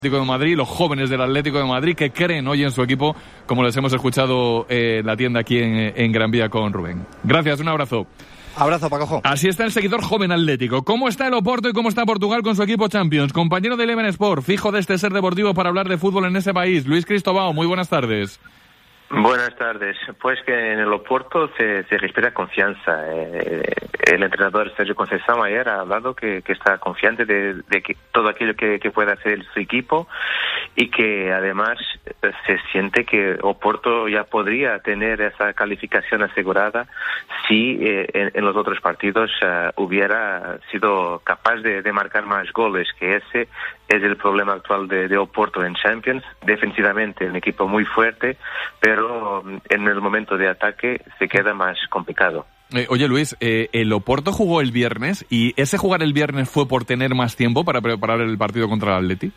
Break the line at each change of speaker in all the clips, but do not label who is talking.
Atlético de Madrid, los jóvenes del Atlético de Madrid que creen hoy en su equipo, como les hemos escuchado en la tienda aquí en Gran Vía con Rubén. Gracias, un abrazo.
Abrazo, Pacojo.
Así está el seguidor joven atlético. ¿Cómo está el Oporto y cómo está Portugal con su equipo Champions? Compañero de Eleven Sport, fijo de este ser deportivo para hablar de fútbol en ese país. Luis Cristobao, muy buenas tardes.
Buenas tardes. Pues que en el Oporto se respira confianza. El entrenador Sergio Conceição ayer ha hablado que está confiante de que todo aquello que pueda hacer su equipo y que además se siente que Oporto ya podría tener esa calificación asegurada si en los otros partidos hubiera sido capaz de marcar más goles, que ese es el problema actual de Oporto en Champions. Defensivamente un equipo muy fuerte, pero en el momento de ataque se queda más complicado.
Oye Luis, el Oporto jugó el viernes y ese jugar el viernes fue por tener más tiempo para preparar el partido contra el Atleti.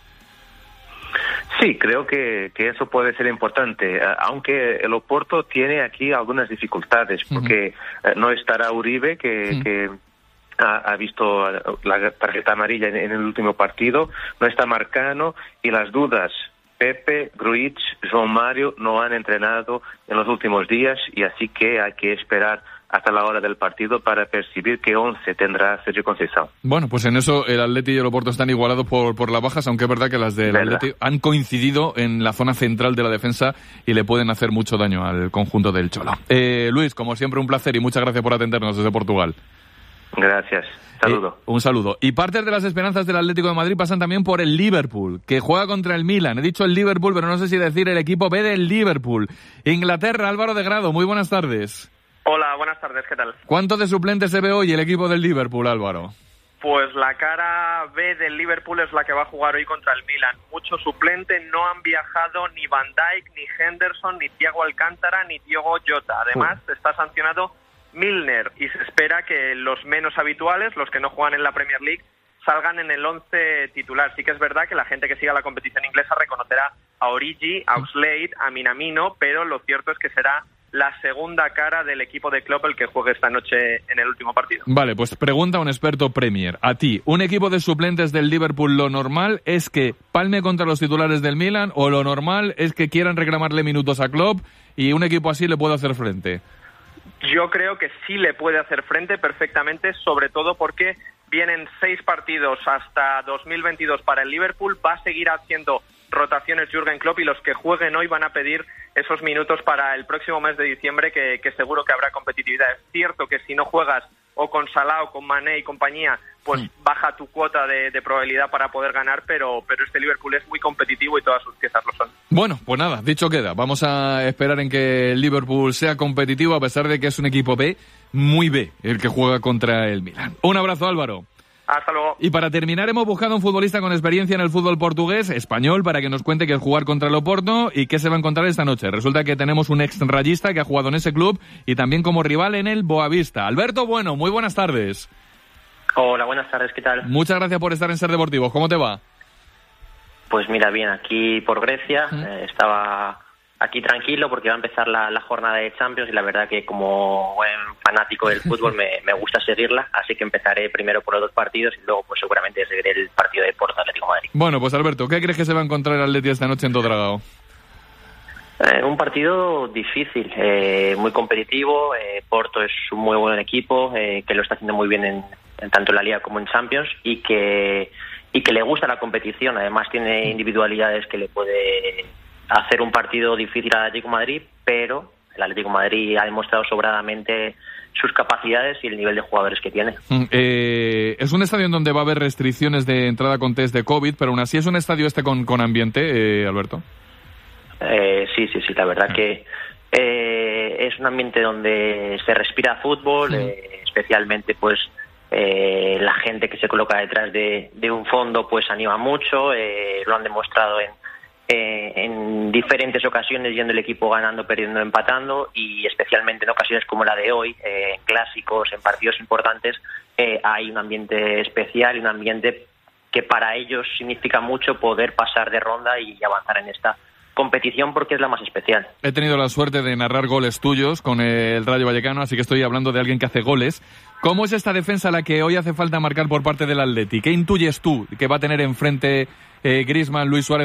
Sí, creo que eso puede ser importante, aunque el Oporto tiene aquí algunas dificultades, porque no estará Uribe, que ha visto la tarjeta amarilla en el último partido, no está Marcano y las dudas. Pepe, Grujic, João Mário no han entrenado en los últimos días y así que hay que esperar hasta la hora del partido para percibir qué 11 tendrá Sergio Conceição. Bueno,
pues en eso el Atleti y el Oporto están igualados por las bajas, aunque es verdad que las del Atleti han coincidido en la zona central de la defensa y le pueden hacer mucho daño al conjunto del Cholo. Luis, como siempre un placer y muchas gracias por atendernos desde Portugal.
Gracias. Saludo.
Un saludo. Y partes de las esperanzas del Atlético de Madrid pasan también por el Liverpool, que juega contra el Milan. He dicho el Liverpool, pero no sé si decir el equipo B del Liverpool. Inglaterra, Álvaro de Grado, muy buenas tardes.
Hola, buenas tardes, ¿qué tal?
¿Cuánto de suplentes se ve hoy el equipo del Liverpool, Álvaro?
Pues la cara B del Liverpool es la que va a jugar hoy contra el Milan. Mucho suplente, no han viajado ni Van Dijk, ni Henderson, ni Thiago Alcántara, ni Diogo Jota. Además, está sancionado Milner y se espera que los menos habituales, los que no juegan en la Premier League, salgan en el 11 titular. Sí que es verdad que la gente que siga la competición inglesa reconocerá a Origi, a Oxlade, a Minamino, pero lo cierto es que será la segunda cara del equipo de Klopp el que juegue esta noche en el último partido.
Vale, pues pregunta a un experto Premier. A ti, ¿un equipo de suplentes del Liverpool lo normal es que palme contra los titulares del Milan o lo normal es que quieran reclamarle minutos a Klopp y un equipo así le puede hacer frente?
Yo creo que sí le puede hacer frente perfectamente, sobre todo porque vienen 6 partidos hasta 2022 para el Liverpool. Va a seguir haciendo rotaciones Jürgen Klopp y los que jueguen hoy van a pedir esos minutos para el próximo mes de diciembre que seguro que habrá competitividad. Es cierto que si no juegas o con Salah o con Mané y compañía, pues baja tu cuota de probabilidad para poder ganar, pero este Liverpool es muy competitivo y todas sus piezas lo son.
Bueno, pues nada, dicho queda. Vamos a esperar en que el Liverpool sea competitivo a pesar de que es un equipo B, muy B, el que juega contra el Milan. Un abrazo, Álvaro.
Hasta luego.
Y para terminar, hemos buscado un futbolista con experiencia en el fútbol portugués, español, para que nos cuente qué es jugar contra el Oporto y qué se va a encontrar esta noche. Resulta que tenemos un ex-rayista que ha jugado en ese club y también como rival en el Boavista. Alberto Bueno, muy buenas tardes.
Hola, buenas tardes, ¿qué tal?
Muchas gracias por estar en Ser Deportivos. ¿Cómo te va?
Pues mira, bien, aquí por Grecia, estaba aquí tranquilo porque va a empezar la jornada de Champions y la verdad que como buen fanático del fútbol me gusta seguirla, así que empezaré primero por los 2 partidos y luego pues seguramente seguiré el partido de Porto Atlético Madrid.
Bueno, pues Alberto, ¿qué crees que se va a encontrar el Atleti esta noche en Todragao?
Un partido difícil, muy competitivo. Porto es un muy buen equipo que lo está haciendo muy bien en tanto en la Liga como en Champions y que le gusta la competición. Además tiene individualidades que le puede hacer un partido difícil al Atlético de Madrid, pero el Atlético de Madrid ha demostrado sobradamente sus capacidades y el nivel de jugadores que tiene.
Es un estadio en donde va a haber restricciones de entrada con test de COVID, pero aún así es un estadio con ambiente, Alberto.
Sí, la verdad que es un ambiente donde se respira fútbol, especialmente pues la gente que se coloca detrás de un fondo pues anima mucho, lo han demostrado en diferentes ocasiones, yendo el equipo ganando, perdiendo, empatando, y especialmente en ocasiones como la de hoy, en clásicos, en partidos importantes, hay un ambiente especial y un ambiente que para ellos significa mucho poder pasar de ronda y avanzar en esta competición porque es la más especial.
He tenido la suerte de narrar goles tuyos con el Rayo Vallecano, así que estoy hablando de alguien que hace goles. ¿Cómo es esta defensa a la que hoy hace falta marcar por parte del Atleti? ¿Qué intuyes tú que va a tener enfrente Griezmann, Luis Suárez?